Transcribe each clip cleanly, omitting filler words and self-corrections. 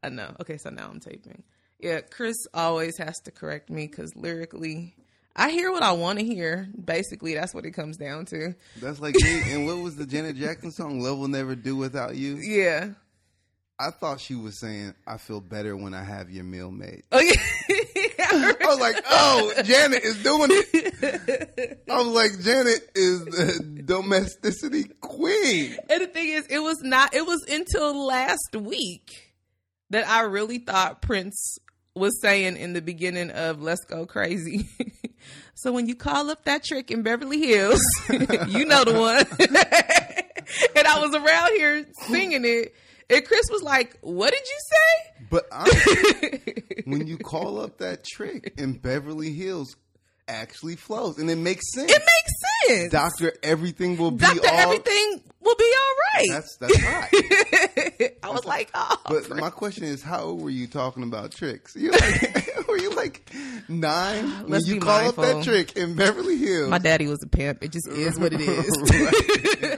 I know. Okay, so now I'm taping. Yeah, Chris always has to correct me because lyrically, I hear what I want to hear. Basically, that's what it comes down to. That's like me. And what was the Janet Jackson song? Love Will Never Do Without You? Yeah. I thought she was saying, I feel better when I have your meal made. Oh, yeah. I was like, oh, Janet is doing it. I was like, Janet is the domesticity queen. And the thing is, it was until last week that I really thought Prince was saying in the beginning of Let's Go Crazy. So when you call up that trick in Beverly Hills, you know the one. And I was around here singing it. And Chris was like, what did you say? But honestly, when you call up that trick in Beverly Hills, actually flows. And it makes sense. It makes sense. Doctor, everything will be everything will be all right. That's right. I was like, oh. But my question is, how old were you talking about tricks? Were you like 9 when you call up that trick in Beverly Hills? My daddy was a pimp. It just is what it is.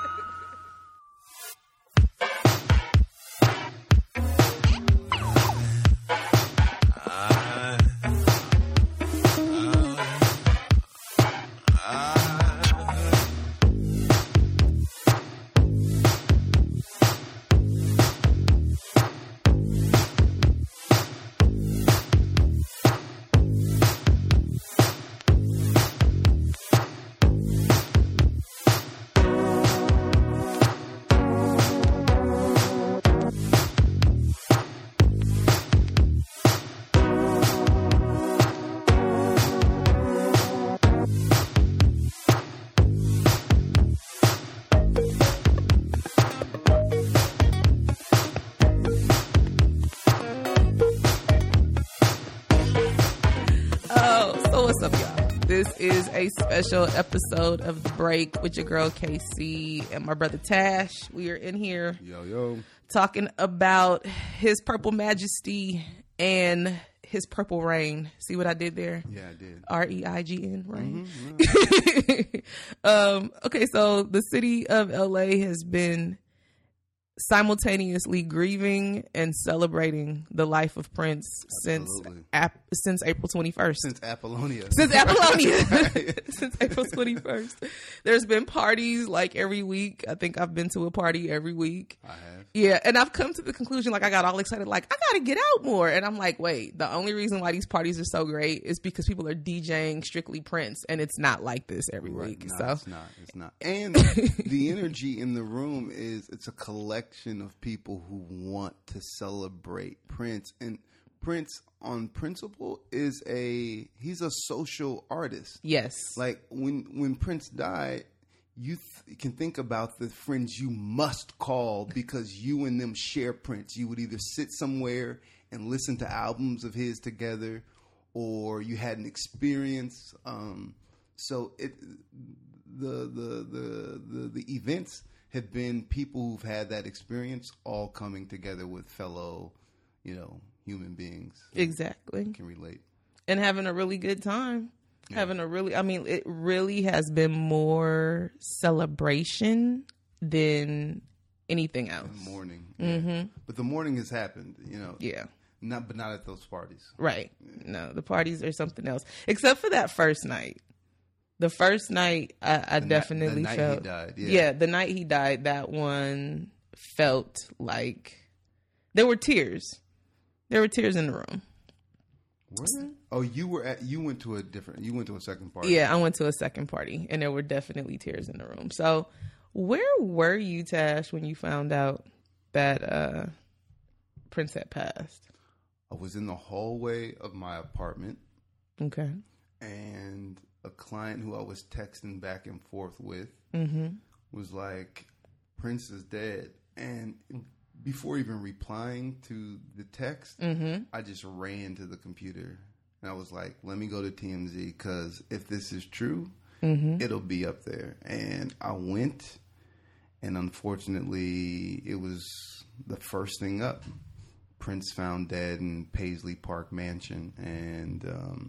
This is a special episode of The Break with your girl KC and my brother Tash. We are in here talking about His Purple Majesty and His Purple Reign. See what I did there? Yeah, I did. REIGN, Reign. Mm-hmm. Okay, so the city of LA has been simultaneously grieving and celebrating the life of Prince since April 21st. Since Apollonia. Since April 21st. There's been parties like every week. I think I've been to a party every week. I have. Yeah, and I've come to the conclusion, like, I got all excited, like, I gotta get out more. And I'm like, wait, the only reason why these parties are so great is because people are DJing strictly Prince, and it's not like this every week. No, so it's not. And the energy in the room it's a collection of people who want to celebrate Prince. And Prince, on principle, he's a social artist. Yes. Like, when Prince died, you can think about the friends you must call because you and them share Prince. You would either sit somewhere and listen to albums of his together, or you had an experience. So the events have been people who've had that experience all coming together with fellow, human beings. Exactly. Can relate. And having a really good time. Yeah. It really has been more celebration than anything else. The mourning. Mm-hmm. Yeah. But the mourning has happened, Yeah. Not at those parties. Right. No, the parties are something else. Except for that first night. The first night, I definitely felt. The night he died, yeah, the night he died, that one felt like there were tears. There were tears in the room. What? Oh, you went to a second party. Yeah, I went to a second party, and there were definitely tears in the room. So, where were you, Tash, when you found out that Prince had passed? I was in the hallway of my apartment. Okay. And a client who I was texting back and forth with was like, Prince is dead. And before even replying to the text, I just ran to the computer. And I was like, let me go to TMZ, because if this is true, it'll be up there. And I went, and unfortunately, it was the first thing up. Prince found dead in Paisley Park Mansion. And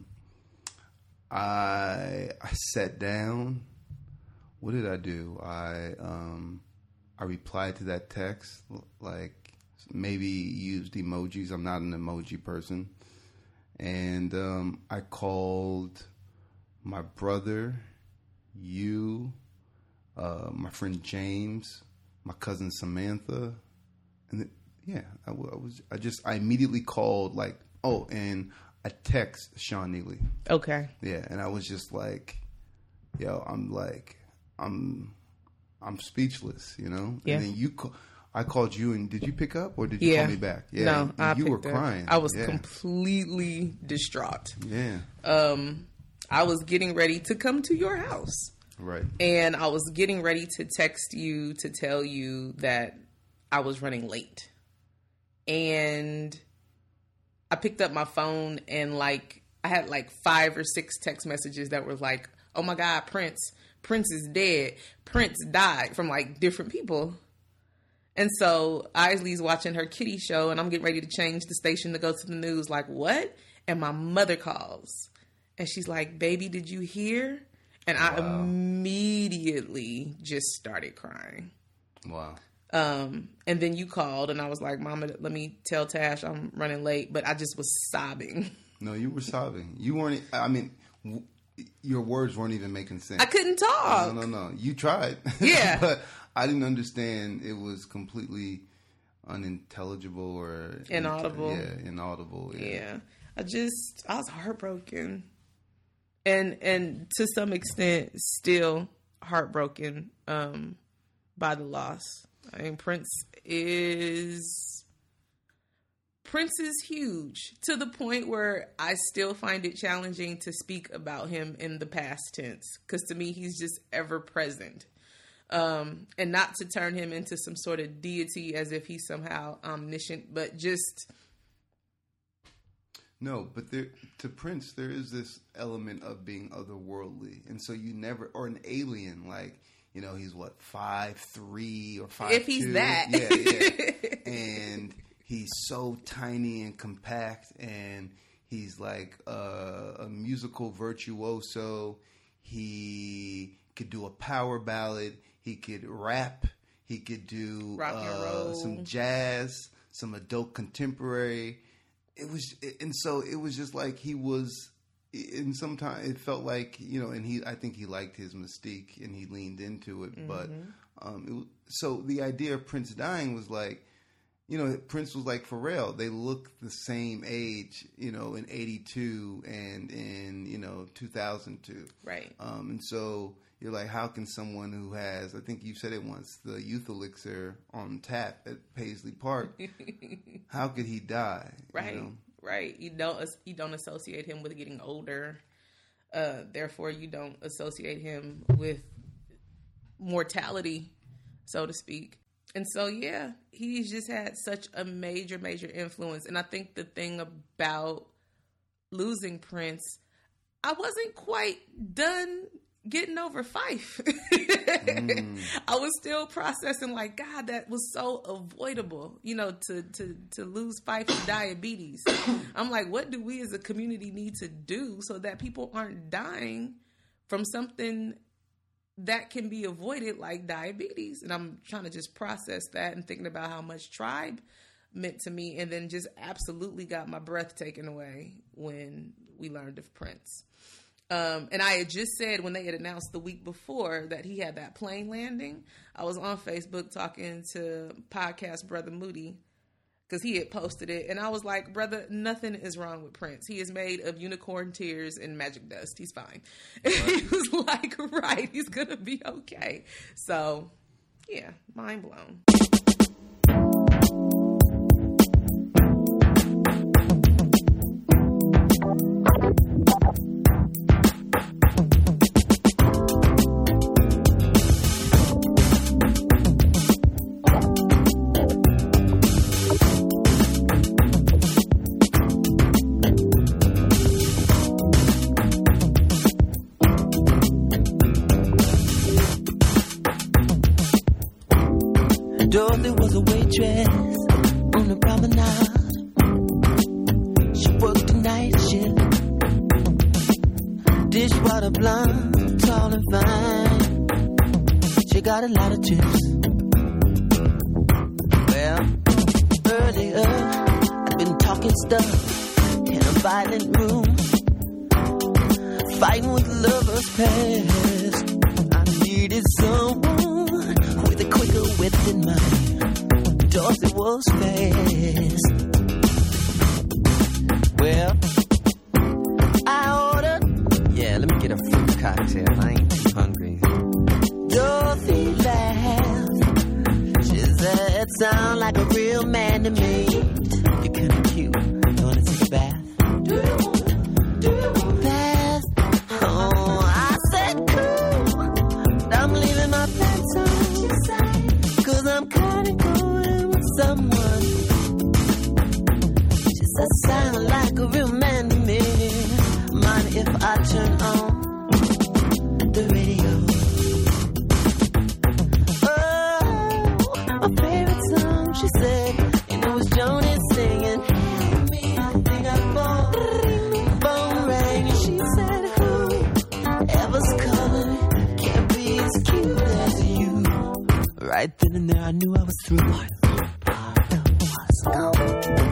I sat down. What did I do? I replied to that text like maybe used emojis. I'm not an emoji person. And I called my brother, you, my friend James, my cousin Samantha, and I immediately called and I text Sean Neely. Okay. Yeah, and I was just like, yo, I'm speechless, you know. Yeah. And then I called you, and did you pick up or did you call me back? Yeah. No, you were crying. I was completely distraught. Yeah. I was getting ready to come to your house. Right. And I was getting ready to text you to tell you that I was running late. And I picked up my phone and I had 5 or 6 text messages that were like, oh my God, Prince is dead. Prince died, from different people. And so Isley's watching her kitty show and I'm getting ready to change the station to go to the news. Like, what? And my mother calls and she's like, baby, did you hear? And I immediately just started crying. Wow. And then you called and I was like, Mama, let me tell Tash I'm running late. But I just was sobbing. No, you were sobbing. You weren't, your words weren't even making sense. I couldn't talk. No. You tried. Yeah. But I didn't understand. It was completely unintelligible or inaudible. Inaudible. Yeah. I was heartbroken. And to some extent still heartbroken by the loss. I mean, Prince is huge to the point where I still find it challenging to speak about him in the past tense, because to me he's just ever present, and not to turn him into some sort of deity as if he's somehow omniscient, but just no. But to Prince there is this element of being otherworldly, and so you never, or an alien, he's what, 5'3" or 5'2", if he's that. Yeah. And he's so tiny and compact, and he's like a musical virtuoso. He could do a power ballad. He could rap. He could do rock and roll, some jazz, some adult contemporary. It was just like he was. And sometimes it felt like, and I think he liked his mystique and he leaned into it. Mm-hmm. But so the idea of Prince dying was like, Prince was like Pharrell. They look the same age, in 82 and in 2002. Right. And so you're like, how can someone who has, I think you said it once, the youth elixir on tap at Paisley Park, how could he die? Right. Right. You don't associate him with getting older. Therefore, you don't associate him with mortality, so to speak. And so, yeah, he's just had such a major, major influence. And I think the thing about losing Prince, I wasn't quite done getting over Phife. I was still processing God, that was so avoidable, to lose Phife to diabetes. I'm like, what do we as a community need to do so that people aren't dying from something that can be avoided, like diabetes? And I'm trying to just process that and thinking about how much Tribe meant to me, and then just absolutely got my breath taken away when we learned of Prince. And I had just said, when they had announced the week before that he had that plane landing, I was on Facebook talking to podcast Brother Moody, because he had posted it. And I was like, brother, nothing is wrong with Prince. He is made of unicorn tears and magic dust. He's fine. And he was like, right, he's going to be okay. So, yeah, mind blown. Dorothy was a waitress on the promenade. She worked the night shift. Dishwater blonde, tall and fine. She got a lot of chips. Well, smoking stuff in a violent room, fighting with lovers past. I needed someone with a quicker wit than mine. Dorothy was fast. Well, I ordered, yeah, let me get a fruit cocktail. I ain't too hungry. Dorothy laughed. She said, sound like a real man to me. You're kinda cute. You wanna take a bath? Do you want a bath? Oh, I said cool. I'm leaving my pants on. Cause I'm kinda going with someone. She said, sound like a real man to me. Mind if I turn on the radio? Oh, my favorite song, she said, and it was Joni singing. Help me, I think I'm born. Phone rang and she said, whoever's calling can't be as cute as you. Right then and there, I knew I was through. Part was gone.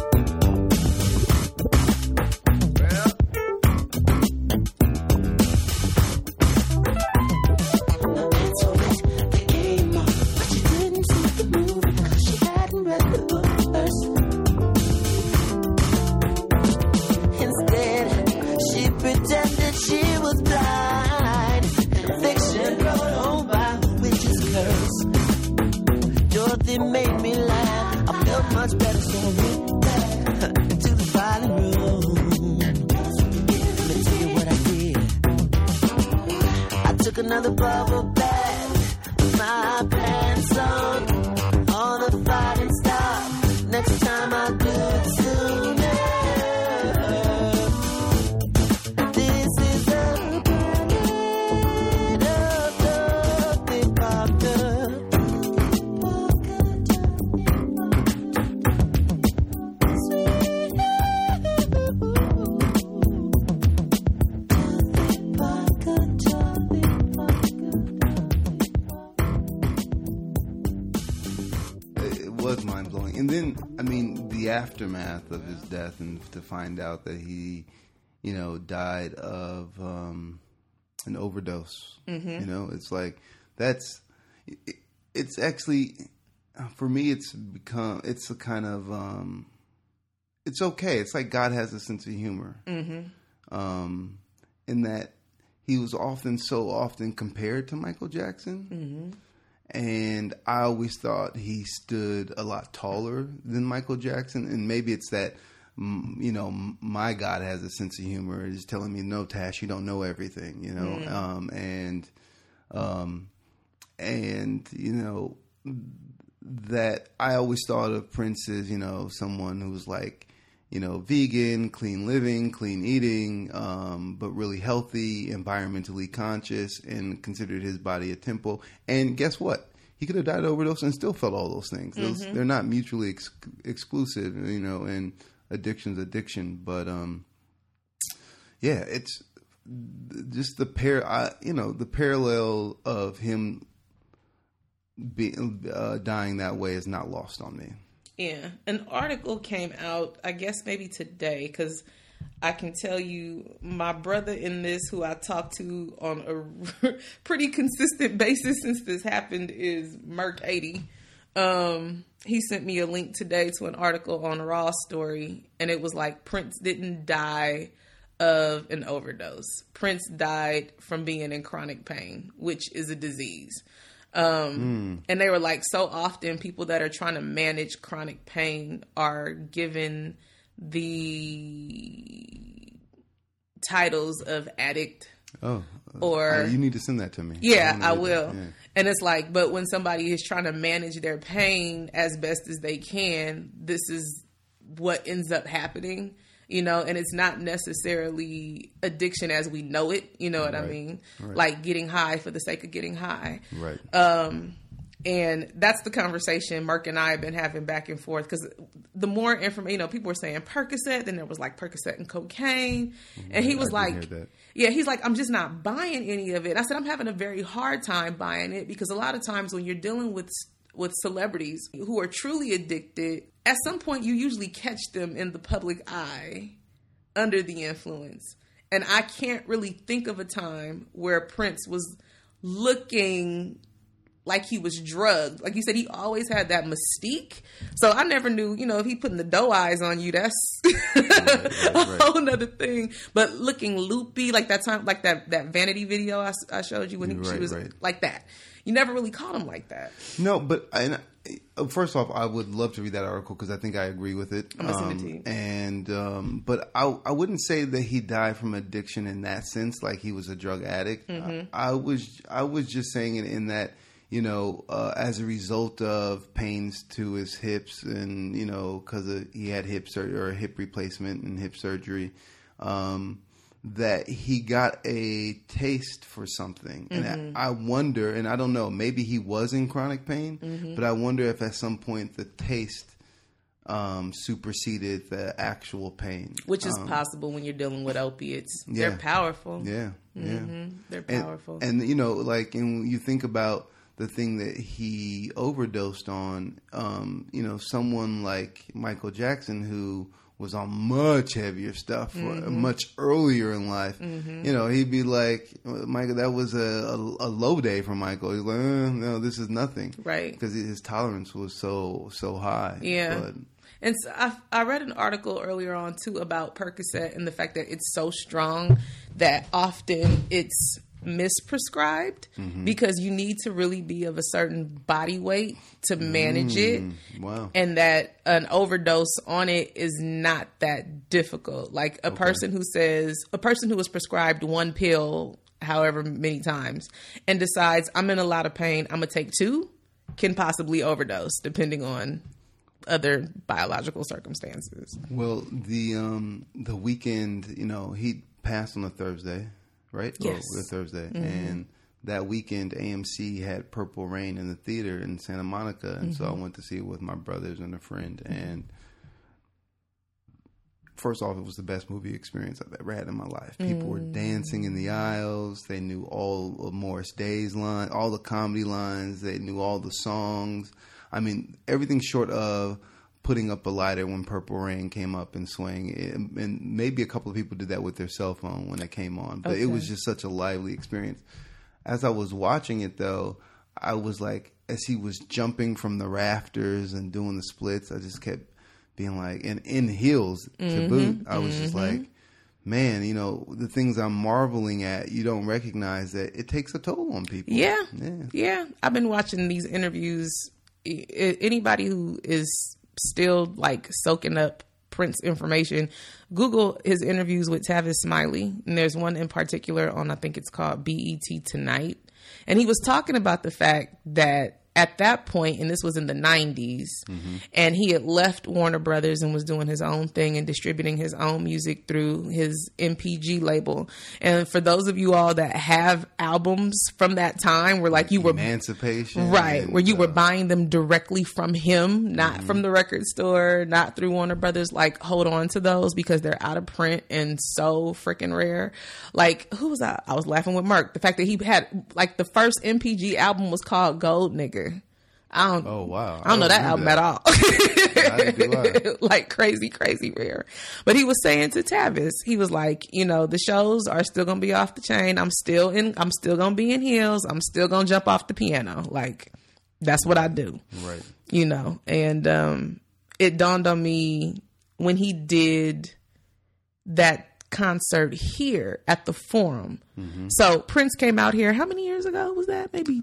They made me laugh. I felt much better, so I went back to the violin room. Let me tell you what I did. I took another bubble bath, put my pants on. All the fighting stopped. Next time I'll do it sooner. This is a planet of Dorothy Parker. And then, I mean, the aftermath of his death, and to find out that he, you know, died of an overdose. Mm-hmm. You know, it's like, it's actually, for me, it's a kind of, it's okay. It's like God has a sense of humor. Mm-hmm. In that he was so often compared to Michael Jackson. Mm-hmm. And I always thought he stood a lot taller than Michael Jackson. And maybe it's that, you know, my God has a sense of humor. He's telling me, no, Tash, you don't know everything, you know. Mm. And, you know, that I always thought of Prince as, you know, someone who was like, you know, vegan, clean living, clean eating, but really healthy, environmentally conscious, and considered his body a temple. And guess what? He could have died of overdose and still felt all those things. Mm-hmm. They're not mutually exclusive, you know, and addiction's addiction. But, yeah, it's just the parallel of him dying that way is not lost on me. Yeah, an article came out, I guess maybe today, because I can tell you my brother in this, who I talk to on a pretty consistent basis since this happened, is Merc80. He sent me a link today to an article on Raw Story, and it was like, Prince didn't die of an overdose. Prince died from being in chronic pain, which is a disease. And they were like, so often people that are trying to manage chronic pain are given the titles of addict. Oh, or you need to send that to me. Yeah, I will. Yeah. And it's like, but when somebody is trying to manage their pain as best as they can, this is what ends up happening. You know, and it's not necessarily addiction as we know it. You know what I mean? Right. Like getting high for the sake of getting high. Right. And that's the conversation Merc and I have been having back and forth, because the more information, you know, people were saying Percocet, then there was like Percocet and cocaine. Mm-hmm. And he was like, yeah, he's like, I'm just not buying any of it. I said, I'm having a very hard time buying it, because a lot of times when you're dealing with celebrities who are truly addicted, at some point you usually catch them in the public eye under the influence. And I can't really think of a time where Prince was looking like he was drugged. Like you said, he always had that mystique. So I never knew, if he putting the doe eyes on you, that's a whole nother thing. But looking loopy, like that time, like that Vanity video I showed you when she was like that. You never really caught him like that. No, but first off, I would love to read that article because I think I agree with it. I'm gonna send it to you. And but I wouldn't say that he died from addiction in that sense, like he was a drug addict. Mm-hmm. I was just saying it in that, as a result of pains to his hips and, because he had hip surgery or a hip replacement and hip surgery, that he got a taste for something. Mm-hmm. And I wonder, and I don't know, maybe he was in chronic pain, mm-hmm. but I wonder if at some point the taste superseded the actual pain. Which is possible when you're dealing with opiates. Yeah. They're powerful. Yeah, mm-hmm. yeah. They're powerful. And and you think about the thing that he overdosed on, someone like Michael Jackson, who was on much heavier stuff mm-hmm. much earlier in life. Mm-hmm. He'd be like, Michael, that was a low day for Michael. He's like, no, this is nothing. Right. Because his tolerance was so high. Yeah. But, and so I read an article earlier on, too, about Percocet and the fact that it's so strong that often it's misprescribed mm-hmm. because you need to really be of a certain body weight to manage it. Wow. And that an overdose on it is not that difficult. Like a person who was prescribed one pill however many times and decides I'm in a lot of pain, I'm gonna take 2, can possibly overdose depending on other biological circumstances. Well, the Weeknd, he passed on a Thursday. Right? Yes. Or Thursday. Mm-hmm. And that weekend, AMC had Purple Rain in the theater in Santa Monica. And so I went to see it with my brothers and a friend. And first off, it was the best movie experience I've ever had in my life. People were dancing in the aisles. They knew all of Morris Day's lines, all the comedy lines. They knew all the songs. I mean, everything short of putting up a lighter when Purple Rain came up and swang. And maybe a couple of people did that with their cell phone when it came on. But it was just such a lively experience. As I was watching it, though, I was like, as he was jumping from the rafters and doing the splits, I just kept being like, and in heels to boot, I was just like, man, the things I'm marveling at, you don't recognize that it takes a toll on people. Yeah. I've been watching these interviews. Anybody who is still like soaking up Prince information, Google his interviews with Tavis Smiley, and there's one in particular on, I think it's called BET Tonight, and he was talking about the fact that at that point, and this was in the 90s, and he had left Warner Brothers and was doing his own thing and distributing his own music through his MPG label. And for those of you all that have albums from that time where like you were Emancipation, right, where you were buying them directly from him, not from the record store, not through Warner Brothers, like hold on to those because they're out of print and so freaking rare. Like who was I was laughing with Mark, the fact that he had like the first MPG album was called Gold Nigger. I don't know that album at all. Like crazy rare. But he was saying to Tavis, he was like, the shows are still gonna be off the chain. I'm still gonna be in heels. I'm still gonna jump off the piano. Like that's what I do. Right. And it dawned on me when he did that concert here at the Forum. So Prince came out here. How many years ago was that? Maybe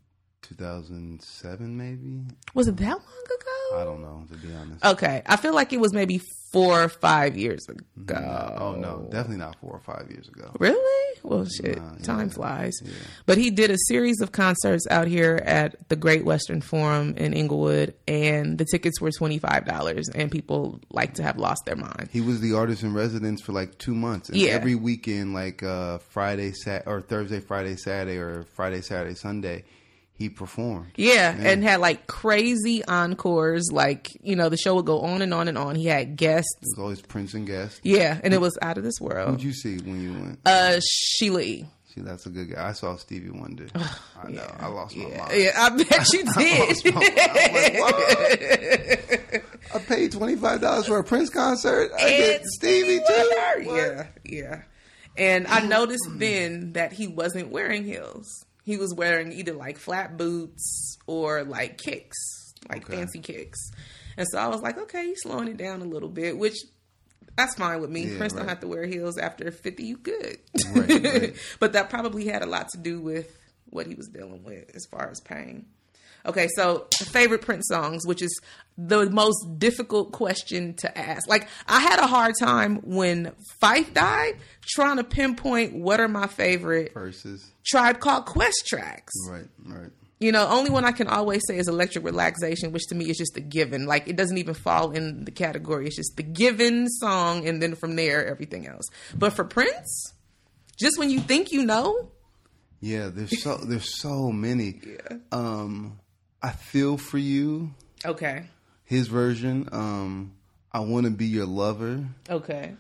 2007, maybe. Was it that long ago? I don't know, to be honest. Okay. I feel like it was maybe 4 or 5 years ago. Oh, no. Definitely not 4 or 5 years ago. Really? Well, shit. Time flies. Yeah. But he did a series of concerts out here at the Great Western Forum in Inglewood, and the tickets were $25, and people like to have lost their mind. He was the artist in residence for like 2 months. And every weekend, like Thursday, Friday, Saturday, or Friday, Saturday, Sunday, he performed. Yeah, and had like crazy encores. Like, the show would go on and on and on. He had guests. It was always Prince and guests. Yeah, and it was out of this world. Who'd you see when you went? Sheila E. See, that's a good guy. I saw Stevie Wonder. I know. I lost my mind. Yeah, I bet you did. I was like, what? I paid $25 for a Prince concert. I get Stevie too. Yeah. And I noticed then that he wasn't wearing heels. He was wearing either like flat boots or like kicks, like fancy kicks. And so I was like, okay, he's slowing it down a little bit, which that's fine with me. Yeah, Prince don't have to wear heels after 50. You good. Right. But that probably had a lot to do with what he was dealing with as far as pain. Okay, so favorite Prince songs, which is the most difficult question to ask. Like, I had a hard time when Phife died trying to pinpoint what are my favorite Versus Tribe Called Quest tracks. Right. You know, only one I can always say is Electric Relaxation, which to me is just a given. Like, it doesn't even fall in the category. It's just the given song, and then from there, everything else. But for Prince, just when you think you know. Yeah, there's so many. Yeah. I Feel For You. Okay. His version. I Want to Be Your Lover. Okay.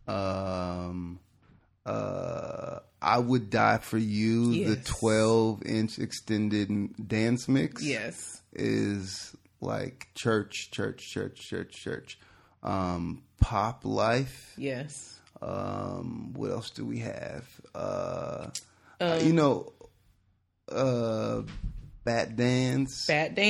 I Would Die For You. Yes. The 12-inch extended dance mix. Yes. Is like church. Pop Life. Yes. What else do we have? Bat Dance.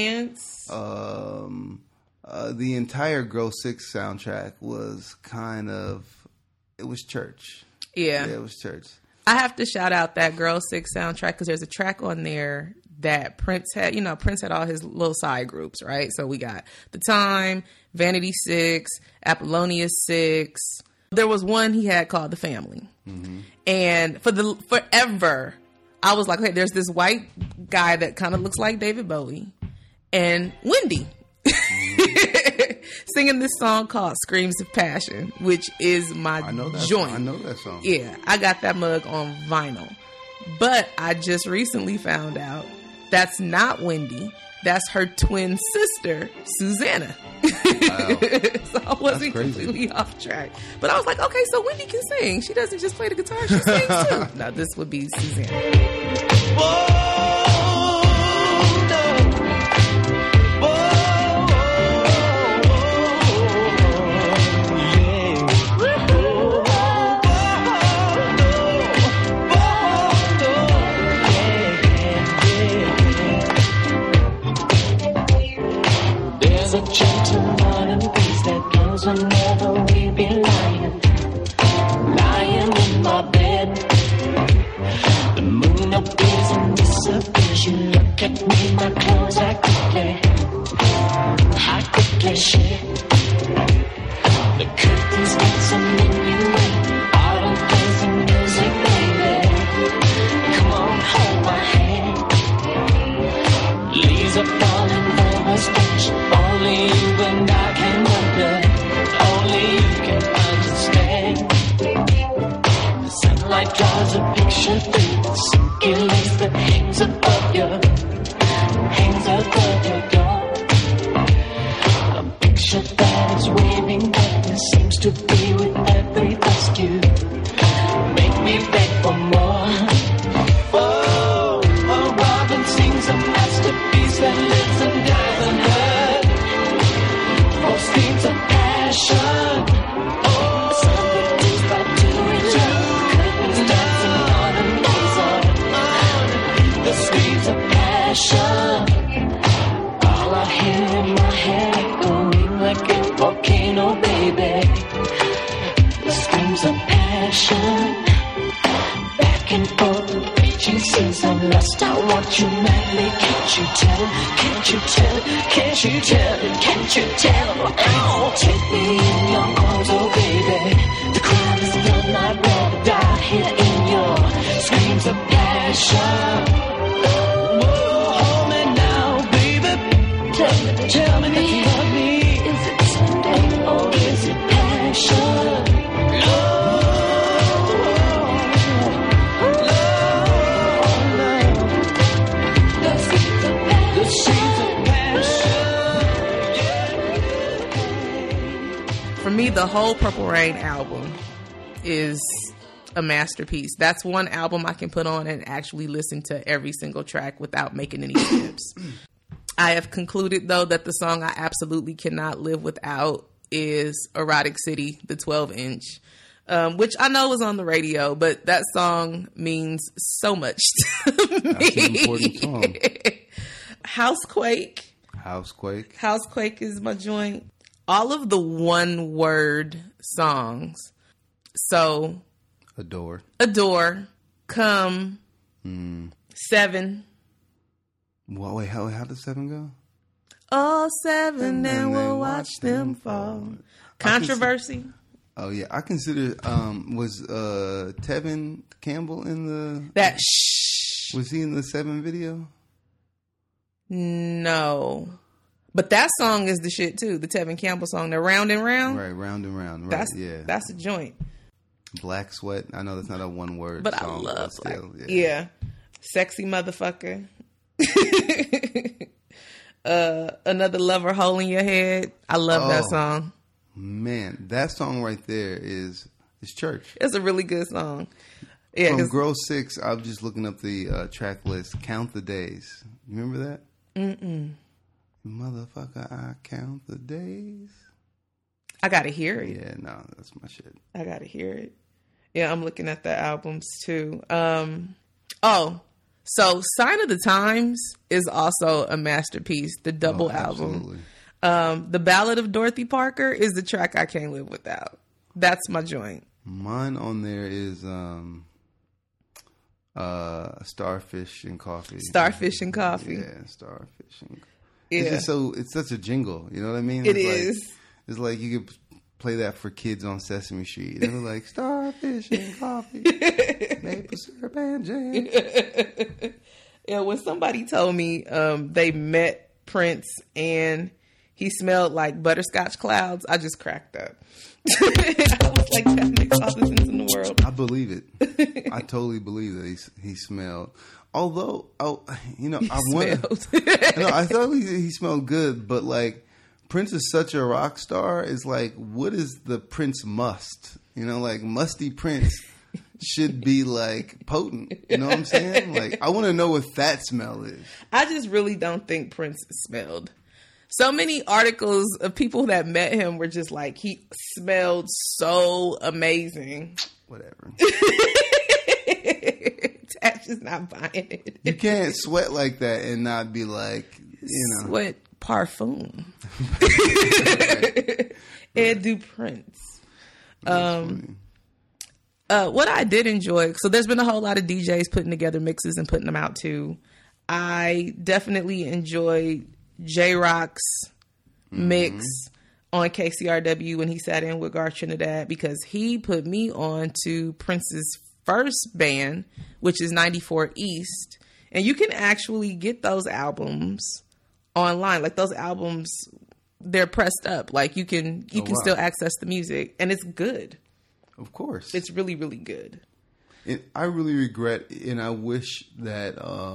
The entire Grow 6 soundtrack was it was church. Yeah, it was church. I have to shout out that Girl 6 soundtrack because there's a track on there that Prince had. You know, Prince had all his little side groups, right? So we got The Time, Vanity 6, Apollonia 6. There was one he had called The Family. Mm-hmm. And forever, I was like, okay, there's this white guy that kind of looks like David Bowie and Wendy singing this song called Screams of Passion, which is my joint. I know that song. Yeah, I got that mug on vinyl. But I just recently found out that's not Wendy. That's her twin sister, Susanna. Wow. So I wasn't completely off track. But I was like, okay, so Wendy can sing. She doesn't just play the guitar, she sings too. No, this would be Susanna. There's a gentle modern peace that goes whenever we be lying in my bed. The moon appears and disappears. You look at me, my clothes I quickly shed. The curtains got some minuet, autumn plays and music, baby. Come on, hold my hand. Leaves are falling from the stage. Only you and I can wonder. Only you can understand. The sunlight draws a picture through the silky lace that hangs above your door. A picture that is waving back and seems to be with every dusk you make me beg for more. Oh, Robin sings a masterpiece that lives and dies unheard. For streams of passion. Oh, something deep right to it. Curtains dancing on a laser. The screams of passion. All I hear in my head echoing like a volcano, baby. The screams of passion. Back and forth, reaching seas of lust. I want you madly. Can't you tell? Can't you tell? Can't you tell? Can't you tell? Oh, take me in your arms, oh baby. The crowd is done. I'd rather die here in your screams of passion. Oh, hold me now, baby. Tell me that you love me. Is it Sunday or is it passion? For me, the whole Purple Rain album is a masterpiece. That's one album I can put on and actually listen to every single track without making any skips. I have concluded, though, that the song I absolutely cannot live without is Erotic City, the 12-inch, which I know is on the radio, but that song means so much to me. That's an important song. Housequake. Housequake is my joint. All of the one-word songs. So, Adore. Come, 7. Well, wait, how does 7 go? All 7 and we'll watch them fall. Controversy. Oh yeah, I consider was Tevin Campbell in the Was he in the 7 video? No. But that song is the shit too. The Tevin Campbell song, the Round and Round. Right, Round and Round. Right, That's a joint. Black Sweat. I know that's not a one word but song. I love Black. Yeah. Sexy Motherfucker. Another Lover Hole in Your Head. I love that song. Man, that song right there is church. It's a really good song. Yeah, from Grow 6, I was just looking up the track list. Count the Days. You remember that? Motherfucker, I count the days. I gotta hear it. Yeah, no, that's my shit. I gotta hear it. Yeah, I'm looking at the albums too. So Sign of the Times is also a masterpiece, the double album. The Ballad of Dorothy Parker is the track I can't live without. That's my joint. Mine on there is Starfish and Coffee. Starfish and Coffee. Yeah, Starfish and Coffee. Yeah. It's such a jingle, you know what I mean? It's like you could play that for kids on Sesame Street. They were like, Starfish and Coffee, maple syrup and jam. Yeah, when somebody told me they met Prince and he smelled like butterscotch clouds, I just cracked up. I was like, that makes all the sense in the world. I believe it. I totally believe that he smelled. Although, I thought he smelled good, but like Prince is such a rock star. It's like, what is the Prince must? You know, like musty Prince should be like potent. You know what I'm saying? Like, I want to know what that smell is. I just really don't think Prince smelled. So many articles of people that met him were just like, he smelled so amazing. Whatever. That's just not buying it. You can't sweat like that and not be like, Sweat parfum. Ed Du Prince. What I did enjoy, so there's been a whole lot of DJs putting together mixes and putting them out too. I definitely enjoyed J-Rock's mix on KCRW when he sat in with Gar Trinidad, because he put me on to Prince's first band, which is 94 East. And you can actually get those albums online. Like, those albums, they're pressed up. Like, you can still access the music, and it's good. Of course. It's really, really good. And I really regret, and I wish that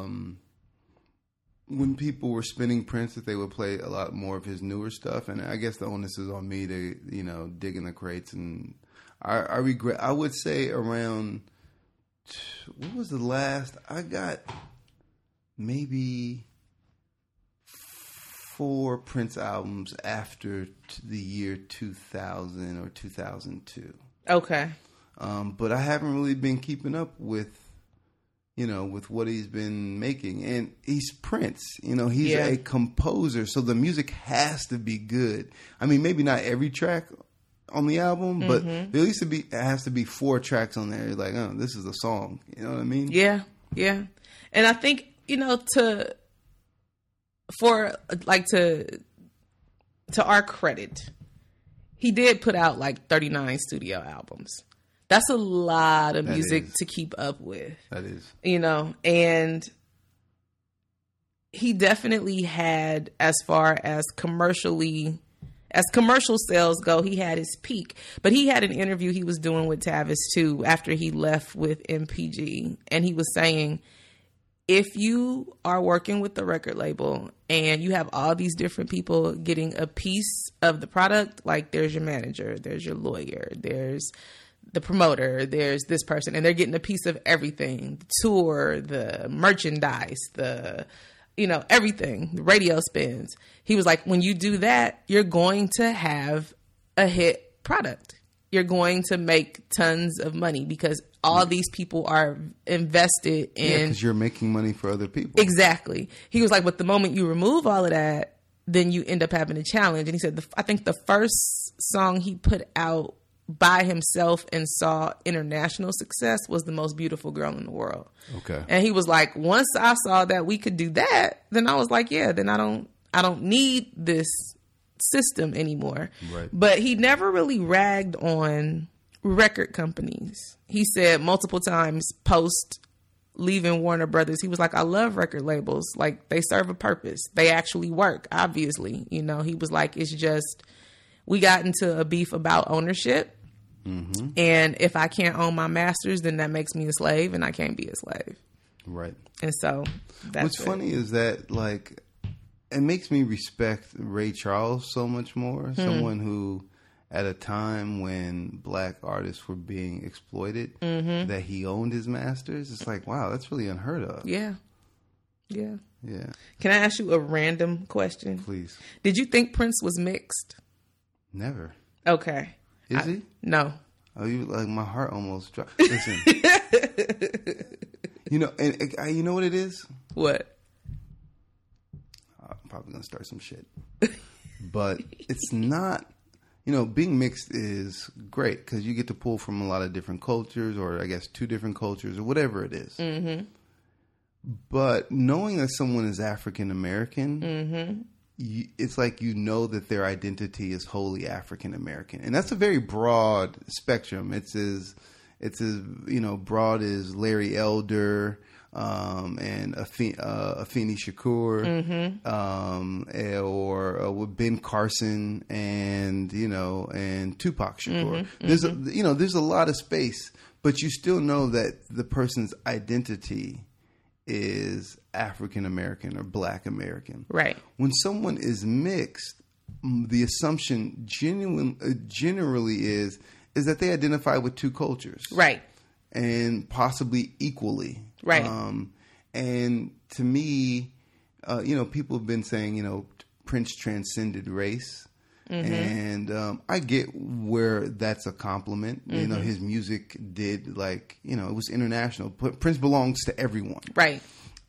when people were spinning Prince, that they would play a lot more of his newer stuff. And I guess the onus is on me to, dig in the crates. And I regret, I would say around, what was the last? I got maybe 4 Prince albums after the year 2000 or 2002. Okay. But I haven't really been keeping up with what he's been making. And he's Prince, he's a composer. So the music has to be good. I mean, maybe not every track on the album, but there at least it has to be 4 tracks on there. You're like, oh, this is a song. You know what I mean? Yeah. Yeah. And I think, to our credit, he did put out like 39 studio albums. That's a lot of music to keep up with. That is. And he definitely had, as far as commercial sales go, he had his peak. But he had an interview he was doing with Tavis too after he left with MPG. And he was saying, if you are working with the record label and you have all these different people getting a piece of the product, like there's your manager, there's your lawyer, there's the promoter, there's this person, and they're getting a piece of everything, the tour, the merchandise, the everything, the radio spins. He was like, when you do that, you're going to have a hit product. You're going to make tons of money because all these people are invested in. Because you're making money for other people. Exactly. He was like, but the moment you remove all of that, then you end up having a challenge. And he said, I think the first song he put out by himself and saw international success was The Most Beautiful Girl in the World. Okay. And he was like, once I saw that we could do that, then I was like, yeah, then I don't need this system anymore. Right. But he never really ragged on record companies. He said multiple times post leaving Warner Brothers, he was like, I love record labels. Like, they serve a purpose. They actually work, obviously. He was like, it's just, we got into a beef about ownership. Mm-hmm. And if I can't own my masters, then that makes me a slave, and I can't be a slave. Right. And so that's what's funny is that, like, it makes me respect Ray Charles so much more. Someone who, at a time when black artists were being exploited, that he owned his masters. It's like, wow, that's really unheard of. Yeah. Yeah. Yeah. Can I ask you a random question? Please. Did you think Prince was mixed? Never. Okay. Is he? No. Oh, you like my heart almost dropped. Listen. And you know what it is? What? I'm probably gonna start some shit. But it's not. Being mixed is great because you get to pull from a lot of different cultures, or I guess 2 different cultures, or whatever it is. Mm-hmm. But knowing that someone is African American, it's like that their identity is wholly African American, and that's a very broad spectrum. It's as broad as Larry Elder and Afeni Shakur, or with Ben Carson, and and Tupac Shakur. There's a lot of space, but you still know that the person's identity is African American or Black American. Right. When someone is mixed, the assumption generally is that they identify with 2 cultures. Right. And possibly equally. Right. And to me, people have been saying, Prince transcended race. And I get where that's a compliment. His music did, it was international. Prince belongs to everyone. Right.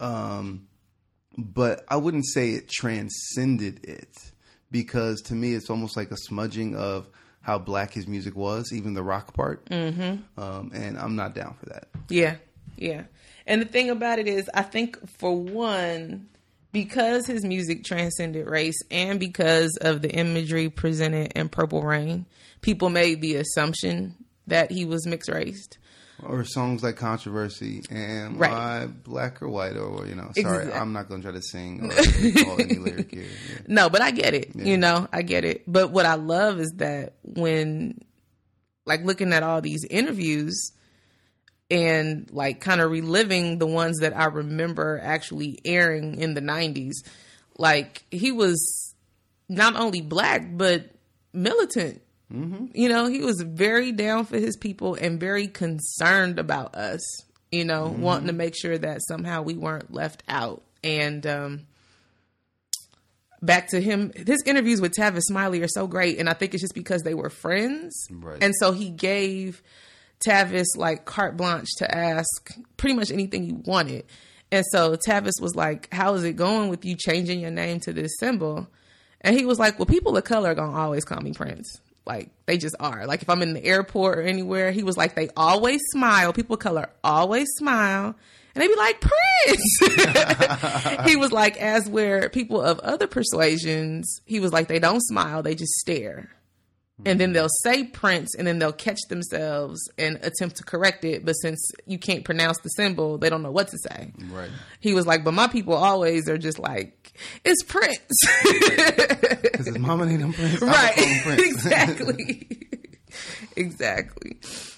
But I wouldn't say it transcended it, because to me it's almost like a smudging of how black his music was, even the rock part. And I'm not down for that. Yeah. Yeah. And the thing about it is, I think, for one, because his music transcended race and because of the imagery presented in Purple Rain, people made the assumption that he was mixed raced. Or songs like Controversy and Why Black or White, or, sorry, I'm not going to try to sing or call any lyric here. Yeah. No, but I get it. Yeah. I get it. But what I love is that when, looking at all these interviews and kind of reliving the ones that I remember actually airing in the 90s, he was not only black, but militant. Mm-hmm. He was very down for his people and very concerned about us, wanting to make sure that somehow we weren't left out. And back to him, his interviews with Tavis Smiley are so great. And I think it's just because they were friends. Right. And so he gave Tavis carte blanche to ask pretty much anything he wanted. And so Tavis was like, how is it going with you changing your name to this symbol? And he was like, well, people of color are going to always call me Prince. They just are. If I'm in the airport or anywhere, he was like, they always smile. People of color always smile. And they be like, Prince. He was like, as where people of other persuasions, he was like, they don't smile. They just stare. And then they'll say Prince, and then they'll catch themselves and attempt to correct it. But since you can't pronounce the symbol, they don't know what to say. Right. He was like, but my people always are just like, it's Prince. Because his mama named him Prince. Right. Prince. Exactly. Exactly.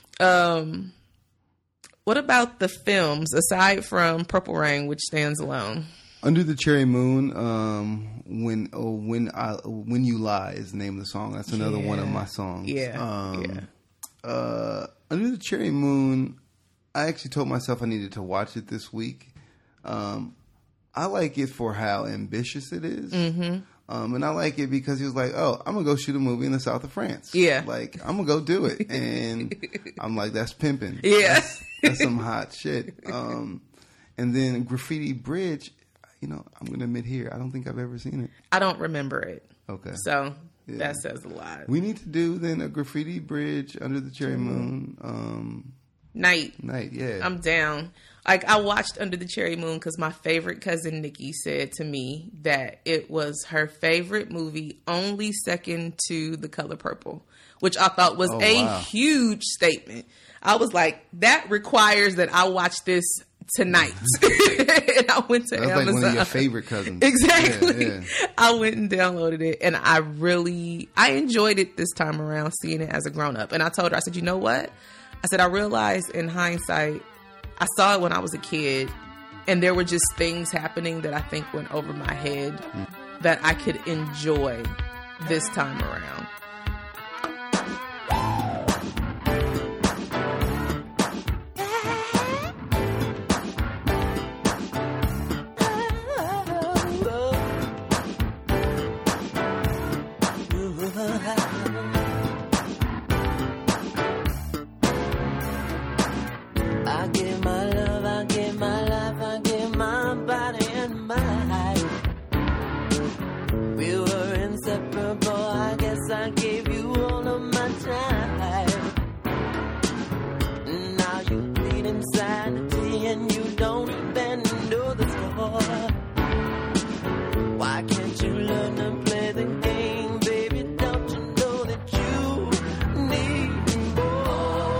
What about the films, aside from Purple Rain, which stands alone? Under the Cherry Moon, When You Lie is the name of the song. That's another one of my songs. Yeah. Under the Cherry Moon, I actually told myself I needed to watch it this week. I like it for how ambitious it is. Mm-hmm. And I like it because he was like, oh, I'm going to go shoot a movie in the south of France. Yeah. Like, I'm going to go do it. And I'm like, that's pimping. Yeah. That's some hot shit. And then Graffiti Bridge, you know, I'm going to admit here, I don't think I've ever seen it. I don't remember it. Okay. So that says a lot. We need to do then a Graffiti Bridge Under the Cherry Moon Night, yeah. I'm down. Like, I watched Under the Cherry Moon because my favorite cousin Nikki said to me that it was her favorite movie, only second to The Color Purple, which I thought was huge statement. I was like, that requires that I watch this tonight. And I went to Amazon. That's like one of your favorite cousins. Exactly. Yeah. I went and downloaded it, and I enjoyed it this time around, seeing it as a grown up. And I told her, I said, you know what? I said, I realized in hindsight, I saw it when I was a kid, and there were just things happening that I think went over my head that I could enjoy this time around. I give my love, I give my life, I give my body and mind. We were inseparable, I guess I gave you all of my time. Now you bleed insanity and you don't bend to the score. Why can't you learn to play the game, baby? Don't you know that you need more?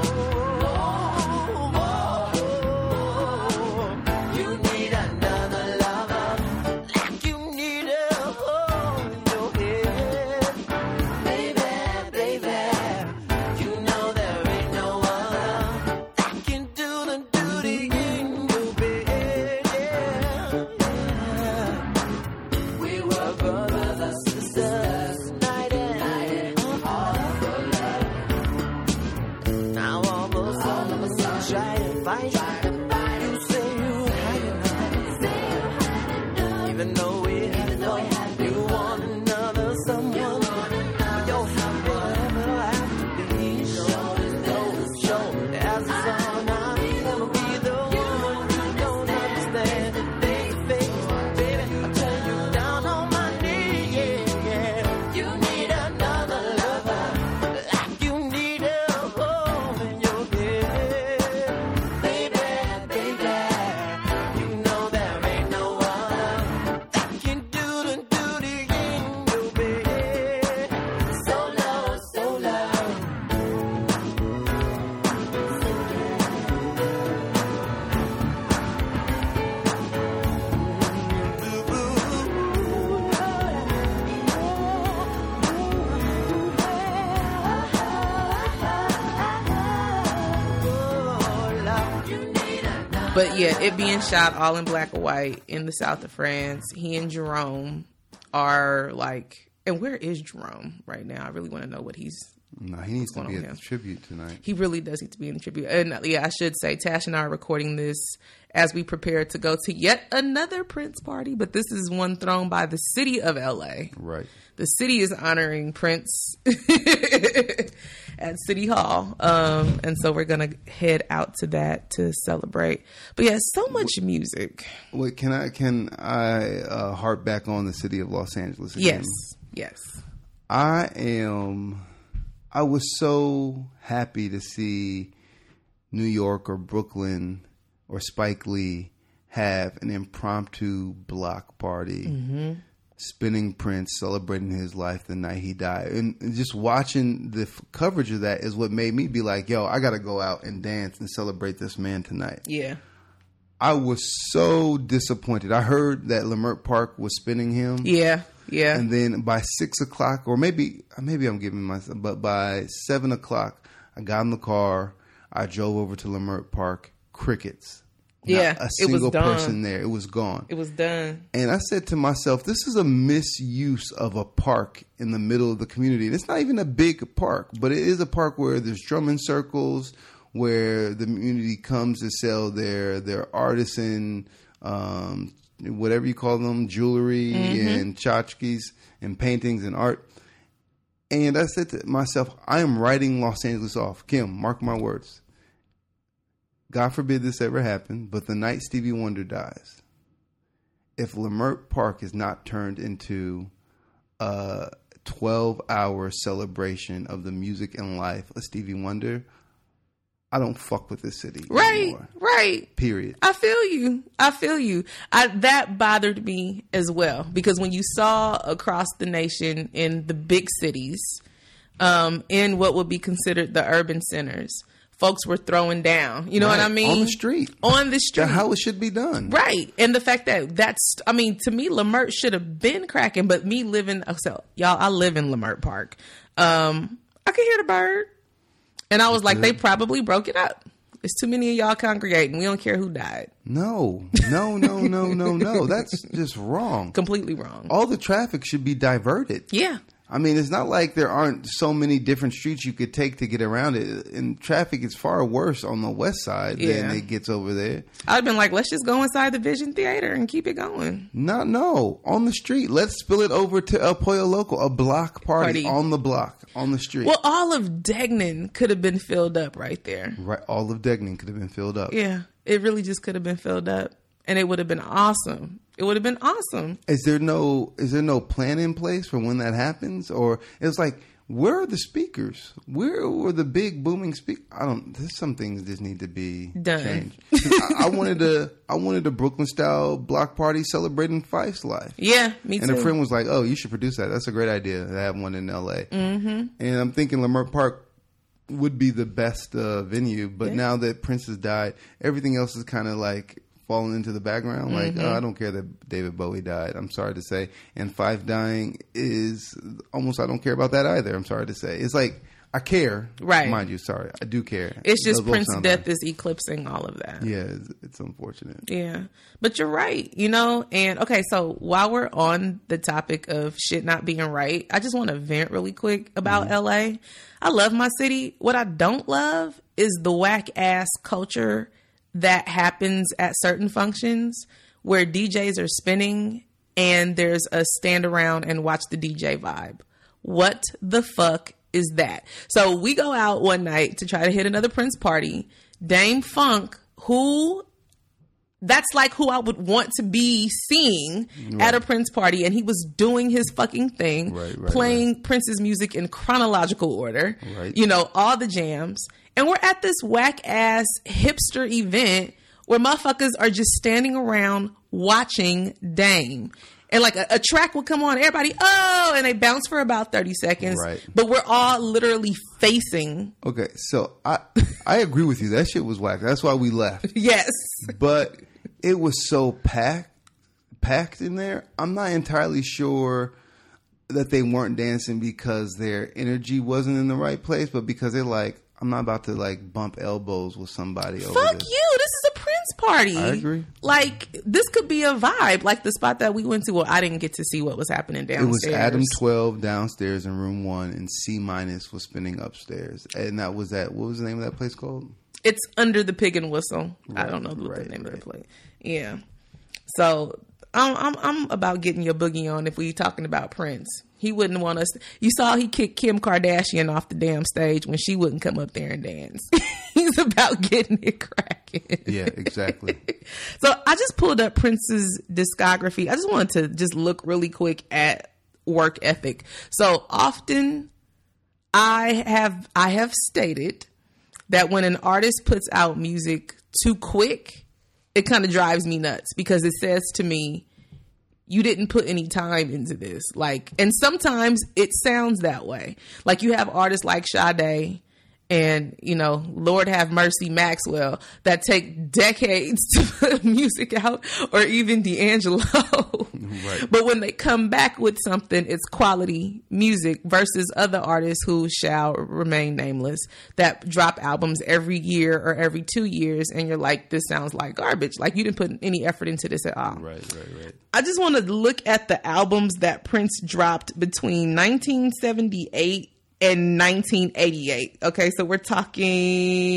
You need another lover, like you need a hole in your head. Baby, baby, you know there ain't no other that can do the duty in your bed. Yeah. We were brothers and sisters, night and all for love. Now all of us try to fight. You say you had enough, even though we had enough. You want another someone, but you'll have whatever have to be. Show as a son, I'll never be the woman you don't understand. Face, baby, I tell you down on my knees, yeah. You need another lover, like you need a hole in your head. Baby, baby, you know there ain't no other that can do the duty in your bed. So low, so low. But yeah, it being shot all in black and white in the south of France. He and Jerome are like, and where is Jerome right now? I really want to know what he's. No, he needs to going be on at with the tribute tonight. He really does need to be in the tribute. And yeah, I should say, Tash and I are recording this as we prepare to go to yet another Prince party, but this is one thrown by the city of LA. Right. The city is honoring Prince at City Hall. And so we're going to head out to that to celebrate. But yeah, so much music. Wait, can I harp back on the city of Los Angeles again? Yes. I was so happy to see New York or Brooklyn or Spike Lee have an impromptu block party, spinning Prince, celebrating his life the night he died. And just watching the coverage of that is what made me be like, yo, I got to go out and dance and celebrate this man tonight. Yeah. I was so disappointed. I heard that Leimert Park was spinning him. Yeah. Yeah. And then by 6 o'clock, or maybe I'm giving myself, but by 7 o'clock, I got in the car. I drove over to Leimert Park. Crickets. Yeah. Not a single person there. It was gone. It was done. And I said to myself, this is a misuse of a park in the middle of the community. And it's not even a big park, but it is a park where there's drumming circles, where the community comes to sell their artisan whatever you call them, jewelry and tchotchkes and paintings and art. And I said to myself, I am writing Los Angeles off. Kim, mark my words. God forbid this ever happened, but the night Stevie Wonder dies, if Leimert Park is not turned into a 12-hour celebration of the music and life of Stevie Wonder, I don't fuck with this city anymore. Right. Period. I feel you. That bothered me as well, because when you saw across the nation in the big cities, in what would be considered the urban centers, folks were throwing down. You know what I mean? On the street. How it should be done. Right. And the fact that to me, Leimert should have been cracking, but me living, I live in Leimert Park. I could hear the bird. And I was like, they probably broke it up. It's too many of y'all congregating. We don't care who died. No. That's just wrong. Completely wrong. All the traffic should be diverted. Yeah. I mean, it's not like there aren't so many different streets you could take to get around it. And traffic is far worse on the west side than it gets over there. I'd been like, let's just go inside the Vision Theater and keep it going. No. On the street. Let's spill it over to El Pollo Loco, a block party on the block, on the street. Well, all of Degnan could have been filled up right there. Right. All of Degnan could have been filled up. Yeah. It really just could have been filled up. And it would have been awesome. It would have been awesome. Is there no plan in place for when that happens? Or it's like, where are the speakers? Where were the big booming speakers? There's some things that need to be done. Changed. I wanted a Brooklyn style block party celebrating Fife's life. Yeah, me too. And a friend was like, "Oh, you should produce that. That's a great idea to have one in LA." Mm-hmm. And I'm thinking Leimert Park would be the best venue, but now that Prince has died, everything else is kind of like falling into the background. Like, I don't care that David Bowie died. I'm sorry to say. And Fife dying is almost, I don't care about that either. I'm sorry to say. It's like, I care. Right. Mind you, sorry. I do care. It's just Prince's death is eclipsing all of that. Yeah, it's unfortunate. Yeah. But you're right, and okay, so while we're on the topic of shit not being right, I just want to vent really quick about LA. I love my city. What I don't love is the whack ass culture that happens at certain functions where DJs are spinning and there's a stand around and watch the DJ vibe. What the fuck is that? So we go out one night to try to hit another Prince party. Dame Funk, that's like who I would want to be seeing at a Prince party. And he was doing his fucking thing, playing Prince's music in chronological order, all the jams. And we're at this whack ass hipster event where motherfuckers are just standing around watching Dame. And like a track would come on, everybody, and they bounce for about 30 seconds. Right. But we're all literally facing. Okay, so I agree with you. That shit was whack. That's why we left. Yes. But it was so packed in there. I'm not entirely sure that they weren't dancing because their energy wasn't in the right place, but because they're like, I'm not about to like bump elbows with somebody over Fuck this. you. This is a Prince party. I agree. Like, this could be a vibe. Like the spot that we went to. Well, I didn't get to see what was happening downstairs. It was Adam 12 downstairs in room 1 and C- was spinning upstairs. And that was what was the name of that place called? It's Under the Pig and Whistle. I don't know the name of the place. Yeah. So I'm about getting your boogie on if we talking about Prince. He wouldn't want us. You saw he kicked Kim Kardashian off the damn stage when she wouldn't come up there and dance. He's about getting it cracking. Yeah, exactly. So I just pulled up Prince's discography. I just wanted to just look really quick at work ethic. So often I have stated that when an artist puts out music too quick, it kind of drives me nuts because it says to me, you didn't put any time into this. Like, and sometimes it sounds that way. Like you have artists like Sade and, Lord have mercy, Maxwell, that take decades to put music out, or even D'Angelo. Right. But when they come back with something, it's quality music versus other artists who shall remain nameless that drop albums every year or every 2 years. And you're like, this sounds like garbage. Like you didn't put any effort into this at all. Right. I just want to look at the albums that Prince dropped between 1978 and 1988. Okay, so we're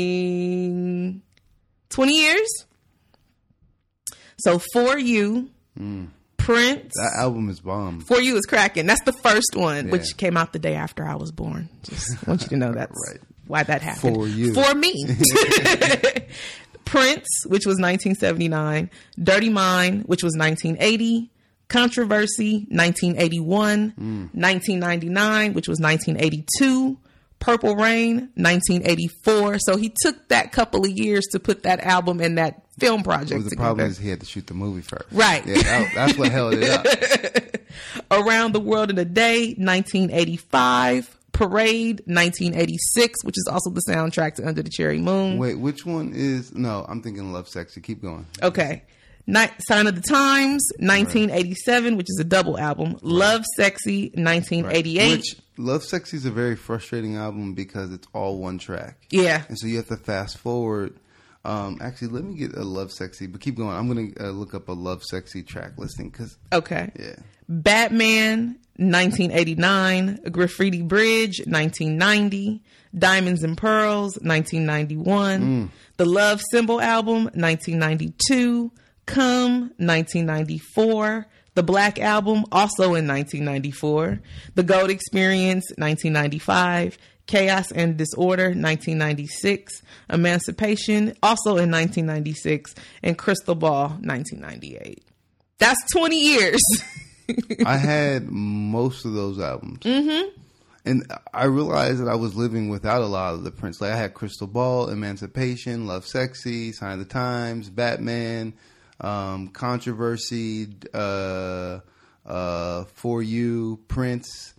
talking 20 years. So For You Prince. That album is bomb. For You is cracking. That's the first one, Yeah. which came out the day after I was born. Just want you to know that's Right. why that happened. For you. For me. Prince, which was 1979. Dirty Mind, which was 1980. Controversy, 1981. 1999, which was 1982. Purple Rain, 1984. So he took that couple of years to put that album and that film project The together. problem is he had to shoot the movie first. Right. Yeah, that's what held it up. Around the World in a Day, 1985. Parade, 1986, which is also the soundtrack to Under the Cherry Moon. Wait, which one is... No, I'm thinking Love Sexy. Keep going. Okay. Sign of the Times, 1987, which is a double album. Love Sexy, 1988. Which Love Sexy is a very frustrating album because it's all one track. Yeah. And so you have to fast forward. Actually, let me get a Love Sexy, but keep going. I'm going to look up a Love Sexy track listing because... Okay. Yeah. Batman, 1989. Graffiti Bridge, 1990. Diamonds and Pearls, 1991. The Love Symbol album, 1992. Come, 1994. The Black Album, also in 1994. The Gold Experience, 1995. Chaos and Disorder, 1996. Emancipation, also in 1996. And Crystal Ball, 1998. That's 20 years. I had most of those albums. Mm-hmm. And I realized that I was living without a lot of the Prince. Like I had Crystal Ball, Emancipation, Love Sexy, Sign of the Times, Batman, Controversy, For You, Prince,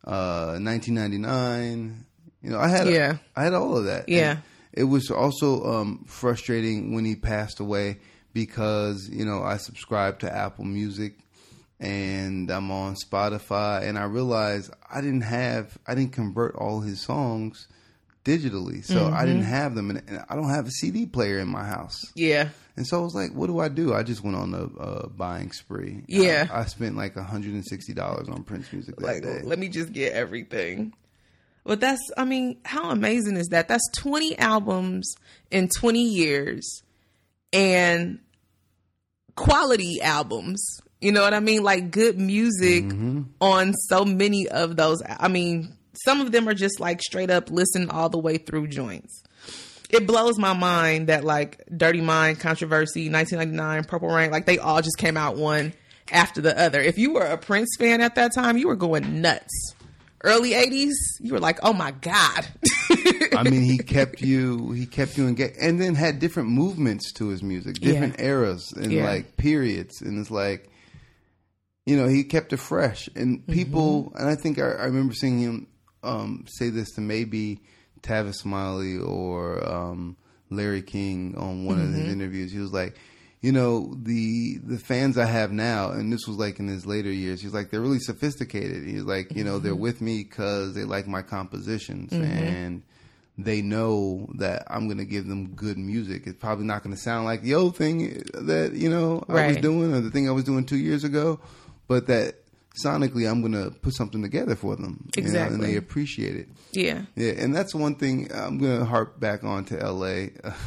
1999. You know, I had all of that. Yeah. And it was also frustrating when he passed away because, you know, I subscribed to Apple Music and I'm on Spotify, and I realized I didn't convert all his songs digitally, so I didn't have them, and I don't have a CD player in my house. Yeah. And so I was like, what do? I just went on a buying spree. Yeah. I spent like $160 on Prince music that day. Let me just get everything. But how amazing is that? That's 20 albums in 20 years and quality albums. You know what I mean? Like good music on so many of those. I mean, some of them are just like straight up listen all the way through joints. It blows my mind that like Dirty Mind, Controversy, 1999, Purple Rain, like they all just came out one after the other. If you were a Prince fan at that time, you were going nuts. Early 80s, you were like, oh my God. I mean, he kept you engaged, and then had different movements to his music, different eras and like periods. And it's like, you know, he kept it fresh. And people, and I think I remember seeing him say this to maybe Tavis Smiley or Larry King on one of his interviews. He was like, you know, the fans I have now, and this was like in his later years, he's like, they're really sophisticated. He's like, you know, they're with me because they like my compositions and they know that I'm going to give them good music. It's probably not going to sound like the old thing that, you know, I was doing or the thing I was doing 2 years ago, but that sonically I'm going to put something together for them. Exactly. You know, and they appreciate it. Yeah. Yeah. And that's one thing I'm going to harp back on to LA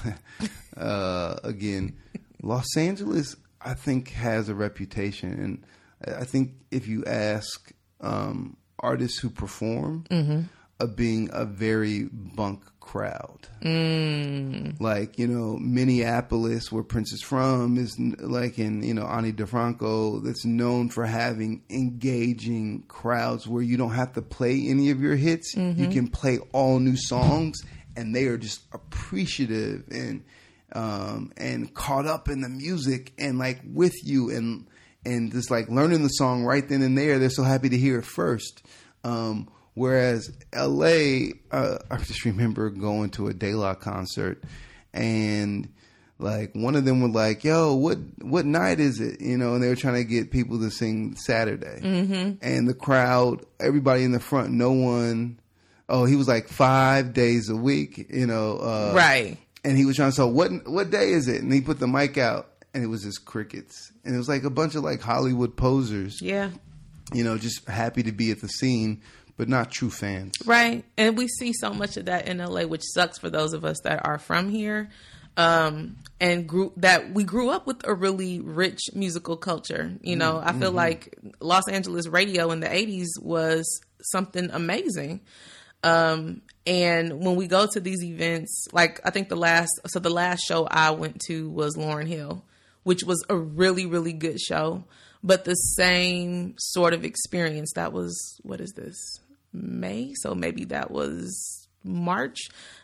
again. Los Angeles, I think, has a reputation. And I think if you ask artists who perform, of being a very bunk crowd. Like, you know, Minneapolis, where Prince is from, is like in, you know, Ani DeFranco, that's known for having engaging crowds where you don't have to play any of your hits. You can play all new songs, and they are just appreciative and caught up in the music and like with you and just like learning the song right then and there. They're so happy to hear it first. Whereas LA, I just remember going to a De La concert and like one of them were like, yo, what night is it? You know, and they were trying to get people to sing Saturday. And the crowd, everybody in the front, no one, he was like 5 days a week, you know. Right. And he was trying to say, what day is it? And he put the mic out and it was just crickets. And it was like a bunch of like Hollywood posers. Yeah. You know, just happy to be at the scene, but not true fans. Right. And we see so much of that in LA, which sucks for those of us that are from here. And we grew up with a really rich musical culture. You know, I feel like Los Angeles radio in the 80s was something amazing. And when we go to these events, like I think the last show I went to was Lauryn Hill, which was a really, really good show, but the same sort of experience. That was, what is this? May? So maybe that was March.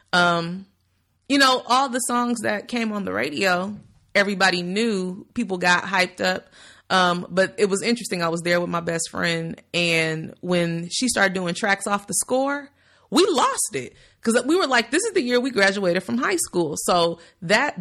You know, all the songs that came on the radio, everybody knew, people got hyped up. But it was interesting. I was there with my best friend, and when she started doing tracks off the score, we lost it because we were like, this is the year we graduated from high school. So that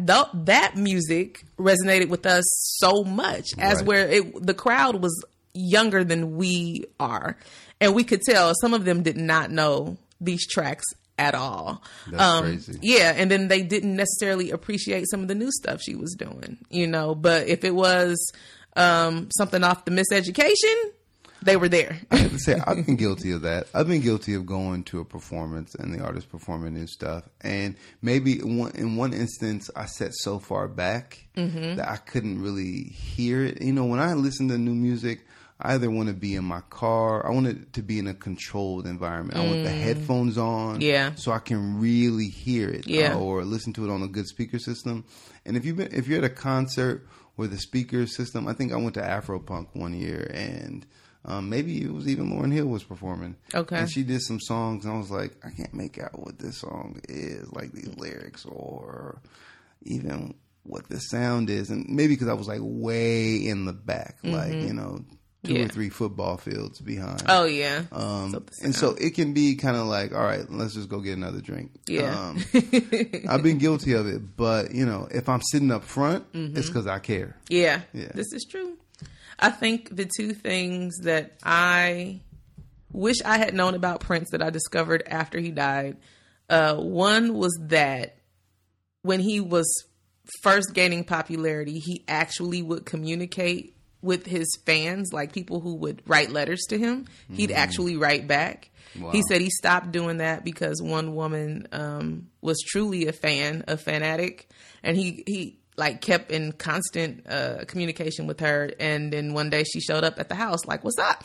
music resonated with us so much, as where the crowd was younger than we are. And we could tell some of them did not know these tracks at all. That's crazy. Yeah. And then they didn't necessarily appreciate some of the new stuff she was doing, you know, but if it was something off the Miseducation, they were there. I have to say, I've been guilty of that. I've been guilty of going to a performance and the artist performing new stuff. And maybe in one instance, I sat so far back that I couldn't really hear it. You know, when I listen to new music, I either want to be in my car. I want it to be in a controlled environment. I want the headphones on, so I can really hear it, or listen to it on a good speaker system. And if you're at a concert where the speaker system, I think I went to Afropunk one year, and maybe it was even Lauryn Hill was performing. Okay, and she did some songs, and I was like, I can't make out what this song is, like these lyrics, or even what the sound is, and maybe because I was like way in the back, like you know. 2 or 3 football fields behind. Oh, yeah. And so it can be kind of like, all right, let's just go get another drink. Yeah. I've been guilty of it. But, you know, if I'm sitting up front, it's because I care. Yeah. This is true. I think the two things that I wish I had known about Prince that I discovered after he died, one was that when he was first gaining popularity, he actually would communicate with his fans, like people who would write letters to him. He'd actually write back. Wow. He said he stopped doing that because one woman was truly a fanatic, and he like kept in constant communication with her. And then one day she showed up at the house like, "What's up?"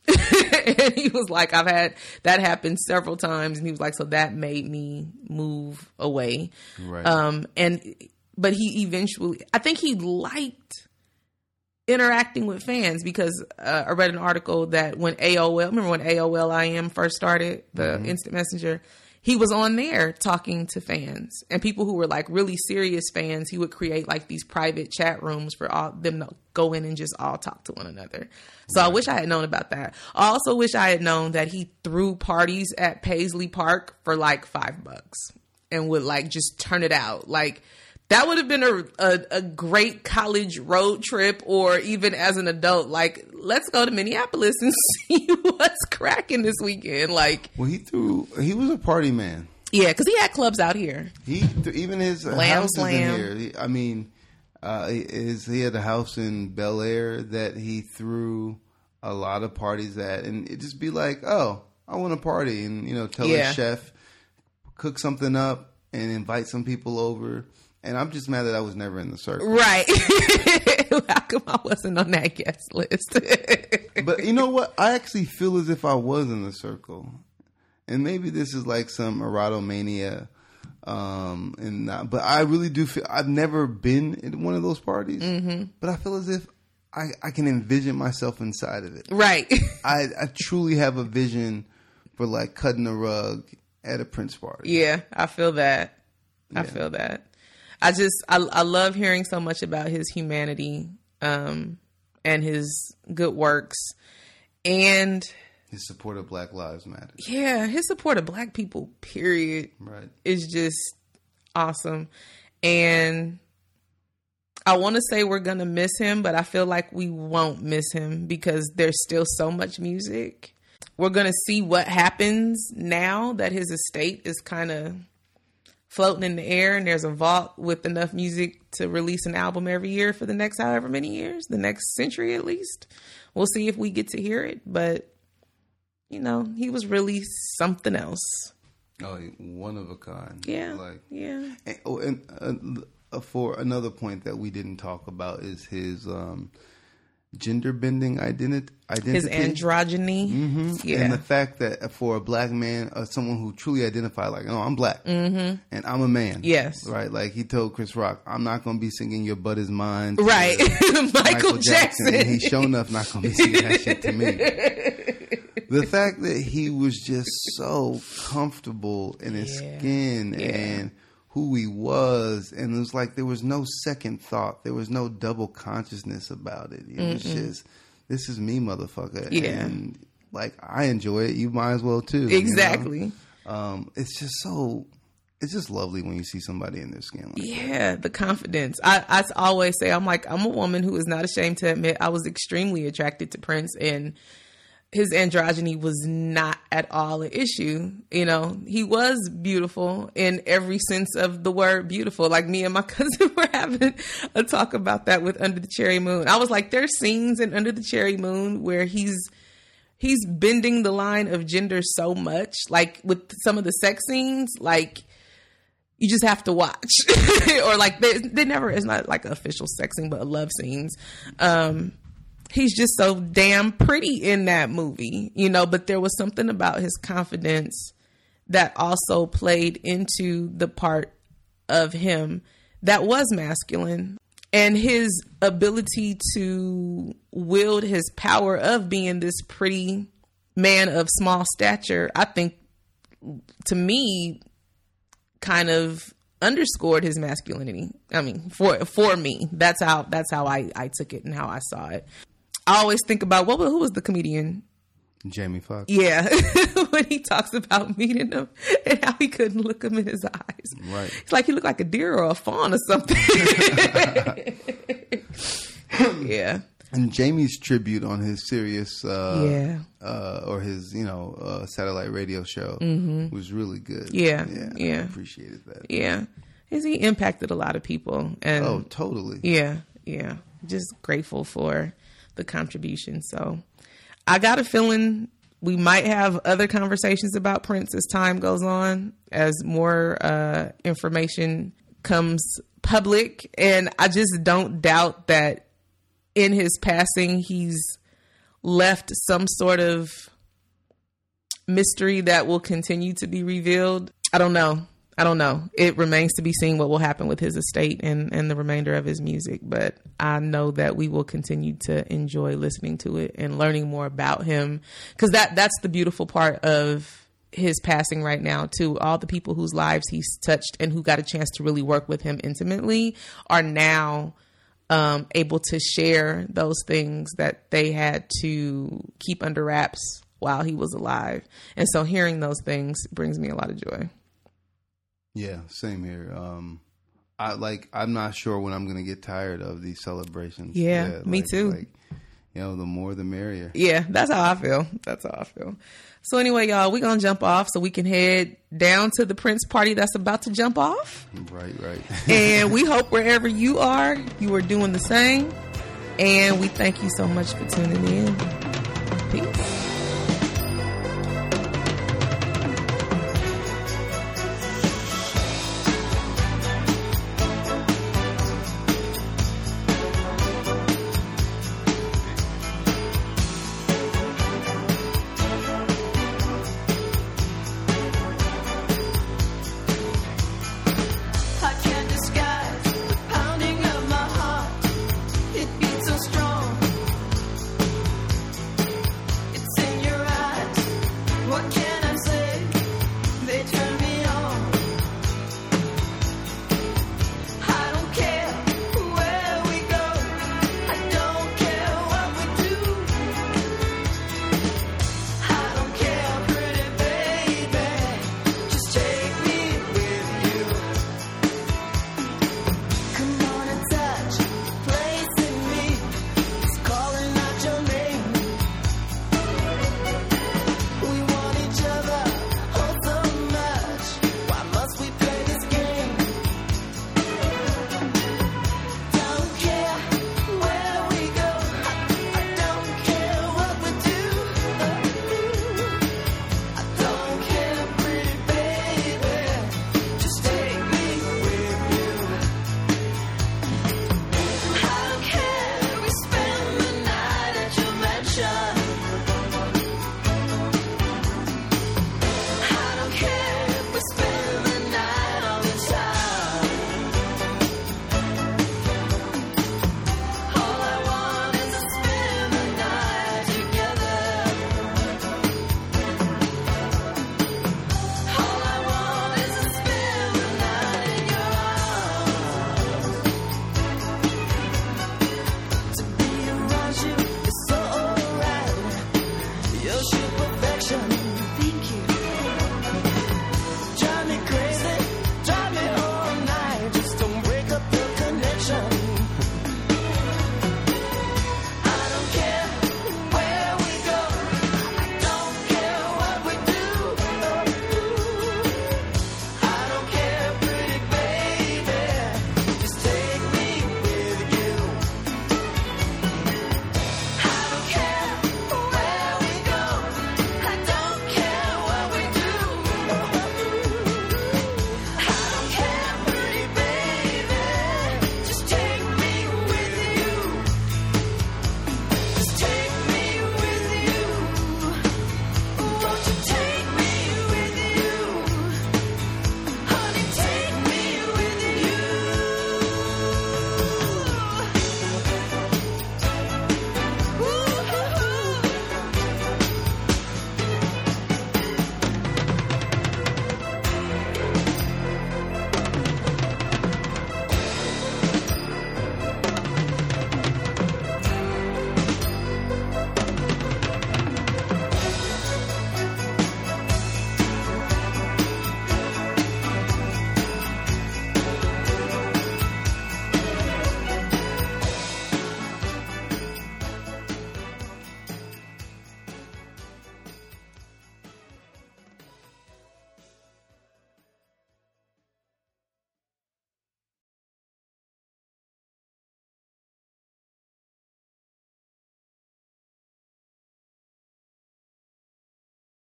And he was like, "I've had that happen several times," and he was like, "So that made me move away." Right. But he eventually, I think he liked interacting with fans because I read an article that when AOL IM first started, the instant messenger, he was on there talking to fans and people who were like really serious fans. He would create like these private chat rooms for all them to go in and just all talk to one another. So I wish I had known about that. I also wish I had known that he threw parties at Paisley Park for like $5 and would like just turn it out. Like, that would have been a great college road trip, or even as an adult, like, let's go to Minneapolis and see what's cracking this weekend. Like, well, he was a party man. Yeah, because he had clubs out here. Even his house is in here. He had a house in Bel Air that he threw a lot of parties at, and it'd just be like, oh, I want a party, and tell his chef, cook something up and invite some people over. And I'm just mad that I was never in the circle. Right. How come I wasn't on that guest list? But you know what? I actually feel as if I was in the circle. And maybe this is like some erotomania. But I really do feel, I've never been in one of those parties. But I feel as if I can envision myself inside of it. Right. I truly have a vision for like cutting a rug at a Prince party. Yeah, I feel that. I feel that. I love hearing so much about his humanity, and his good works, and his support of Black Lives Matter. Yeah, his support of Black people, period. Right. Is just awesome. And I want to say we're going to miss him, but I feel like we won't miss him because there's still so much music. We're going to see what happens now that his estate is kind of floating in the air and there's a vault with enough music to release an album every year for the next however many years, the next century at least. We'll see if we get to hear it, but he was really something else. Oh, one of a kind. Yeah. And for another point that we didn't talk about is his gender bending identity. His androgyny. Mm-hmm. Yeah. And the fact that for a black man, someone who truly identified like, oh, I'm black and I'm a man. Yes. Right. Like he told Chris Rock, I'm not going to be singing Your Butt Is Mine. Right. Michael Jackson. And he's sure enough not going to be singing that shit to me. The fact that he was just so comfortable in his skin and who he was, and it was like there was no second thought. There was no double consciousness about it. It was just, this is me, motherfucker. Yeah. And like, I enjoy it. You might as well too. Exactly. You know? It's just so, it's just lovely when you see somebody in their skin. Like the confidence. I always say, I'm a woman who is not ashamed to admit I was extremely attracted to Prince, and his androgyny was not at all an issue. You know, he was beautiful in every sense of the word beautiful. Like me and my cousin were having a talk about that with Under the Cherry Moon. I was like, there's scenes in Under the Cherry Moon where he's bending the line of gender so much, like with some of the sex scenes, like you just have to watch. Or like they never, it's not like official sex scene, but love scenes. He's just so damn pretty in that movie, you know, but there was something about his confidence that also played into the part of him that was masculine, and his ability to wield his power of being this pretty man of small stature, I think, to me, kind of underscored his masculinity. I mean, for me, that's how I took it and how I saw it. I always think about who was the comedian? Jamie Foxx. Yeah, when he talks about meeting him and how he couldn't look him in his eyes. Right. It's like he looked like a deer or a fawn or something. Yeah. And Jamie's tribute on his Sirius, or his, satellite radio show was really good. Yeah. I appreciated that. Yeah. He impacted a lot of people. And oh, totally. Yeah. Just grateful for the contribution. So I got a feeling we might have other conversations about Prince as time goes on, as more information comes public. And I just don't doubt that in his passing, he's left some sort of mystery that will continue to be revealed. I don't know. It remains to be seen what will happen with his estate and the remainder of his music. But I know that we will continue to enjoy listening to it and learning more about him. Because that's the beautiful part of his passing right now, too. All the people whose lives he's touched and who got a chance to really work with him intimately are now able to share those things that they had to keep under wraps while he was alive. And so hearing those things brings me a lot of joy. Yeah, same here. I'm not sure when I'm going to get tired of these celebrations. Yeah, me too. The more the merrier. Yeah, that's how I feel. So anyway, y'all, we're going to jump off so we can head down to the Prince party that's about to jump off. Right. And we hope wherever you are doing the same. And we thank you so much for tuning in. Peace.